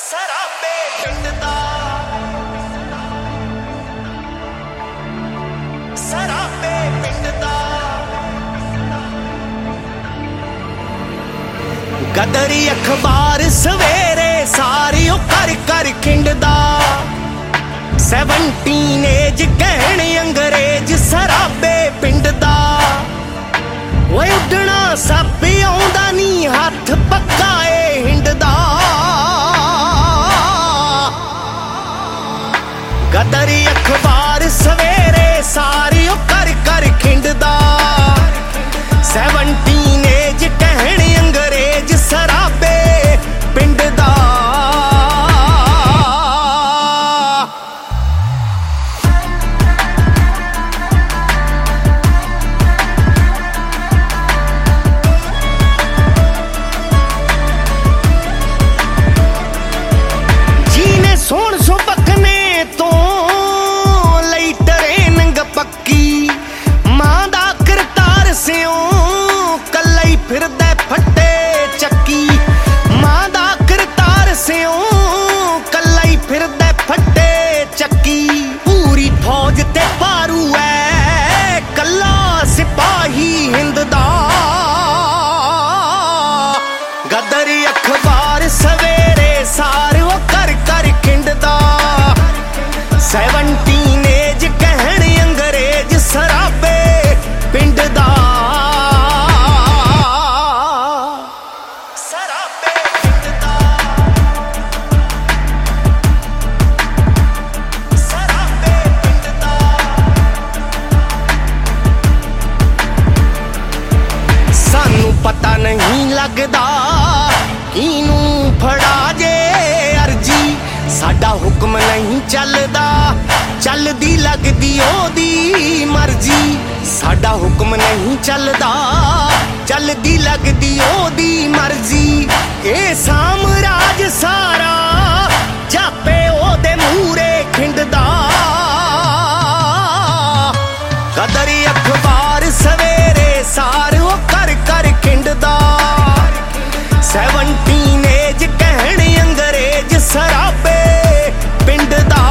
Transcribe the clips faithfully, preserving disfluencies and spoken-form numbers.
ਸਰਾਬੇ ਪਿੰਡ ਦਾ ਸਰਾਬੇ ਪਿੰਡ ਦਾ ਗਦਰੀ ਅਖਬਾਰ ਸਵੇਰੇ ਸਾਰੀ ਉਹ ਕਰ ਕਰ ਖਿੰਡਦਾ ਸੈਵਨਟੀਨ ਏਜ ਕਹਿਣ ਅੰਗਰੇਜ਼ ਸਰਾਬੇ ਪਿੰਡ ਦਾ ਓਏ ਉੱਡਣਾ ਸੱਪ ਆਉਂਦਾ ਨੀ ਹੱਥ ਪੱਕਾ ਏ ਹਿੰਡਦਾ ਗਦਰੀ ਅਖਬਾਰ ਸਵੇਰੇ ਸਾਰੀ ਉਹ ਕਰ ਕਰ ਖਿੰਡਦਾ ਸੈਵਨਟੀਨ ਏਜ ਕਹਿਣ ਅੰਗਰੇਜ਼ ਸਰਾਬੇ ਪਿੰਡ ਦਾ ਸੋਹਣ ਸੁਬਕਨੇ ਤੋਂ ਲਈ ਟਰੇਨਿੰਗ ਪੱਕੀ ਮਾਂ ਦਾ ਕਰਤਾਰ ਸਿਓ ਕੱਲਾ ਹੀ ਫਿਰਦਾ ਫੱਟੇ ਚੱਕੀ ਮਾਂ ਦਾ ਕਰਤਾਰ ਸਿਓ ਕੱਲਾ ਹੀ ਫਿਰਦਾ ਫੱਟੇ ਚੱਕੀ ਪੂਰੀ ਫੌਜ ਤੇ ਭਾਰੂ ਐ ਕੱਲਾ ਸਿਪਾਹੀ ਹਿੰਦ ਦਾ ਗਦਰੀ ਅਖਬਾਰ ਸਵੇਰੇ ਸਾਰੇ ਉਹ ਕਰ ਕਰ ਖਿੰਡਦਾ ਸੈਵਨਟੀਨ ਏਜ ਕਹਿਣ ਅੰਗਰੇਜ਼ ਸਰਾਬੇ ਪਿੰਡ ਦਾ ਸਰਾਬੇ ਪਿੰਡ ਦਾ ਸਰਾਬੇ ਪਿੰਡ ਦਾ ਸਾਨੂੰ ਪਤਾ ਨਹੀਂ ਲੱਗਦਾ ਕਿਨੂੰ ਫੜਾ ਜੇ ਅਰਜੀ ਸਾਡਾ ਹੁਕਮ ਨਹੀਂ ਚੱਲਦਾ ਚੱਲਦੀ ਲੱਗਦੀ ਉਹਦੀ ਮਰਜ਼ੀ ਸਾਡਾ ਹੁਕਮ ਨਹੀਂ ਚੱਲਦਾ ਚੱਲਦੀ ਲੱਗਦੀ ਉਹਦੀ ਮਰਜ਼ੀ ਇਹ ਸਾਮਰਾਜ ਸਾਰਾ ਜਾਪੇ ਉਹਦੇ ਮੂਹਰੇ ਖਿੰਡਦਾ ਗਦਰੀ ਅਖਬਾਰ ਸਵੇਰੇ ਸਾਰ ਉਹ ਕਰ ਕਰ ਖਿੰਡਦਾ ਸੈਵਨਟੀਨ ਏਜ ਕਹਿਣ ਅੰਗਰੇਜ਼ ਸਰਾਬੇ ਪਿੰਡ ਦਾ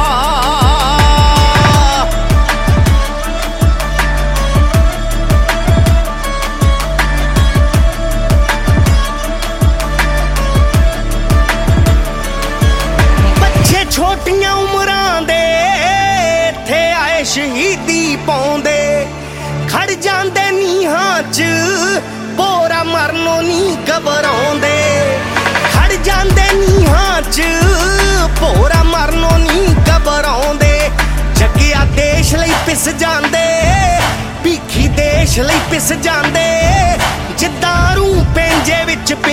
ਬੱਚੇ ਛੋਟੀਆਂ ਉਮਰਾਂ ਦੇ ਇੱਥੇ ਆਏ ਸ਼ਹੀਦੀ ਪਾਉਂਦੇ ਖੜ ਜਾਂਦੇ ਨੀਹਾਂ 'ਚ ਭੋਰਾ ਮਰਨੋਂ ਨੀ ਘਬਰਾਉਂਦੇ ਖੜ ਜਾਂਦੇ ਨੀਹਾਂ 'ਚ ਭੋਰਾ ਮਰਨੋਂ ਨੀ ਘਬਰਾਉਂਦੇ ਜੱਗਿਆ ਦੇਸ਼ ਲਈ ਪਿਸ ਜਾਂਦੇ ਭੀਖੀ ਦੇਸ਼ ਲਈ ਪਿਸ ਜਾਂਦੇ ਜਿੱਦਾਂ ਰੂਹ ਪੈਂਜੇ ਵਿੱਚ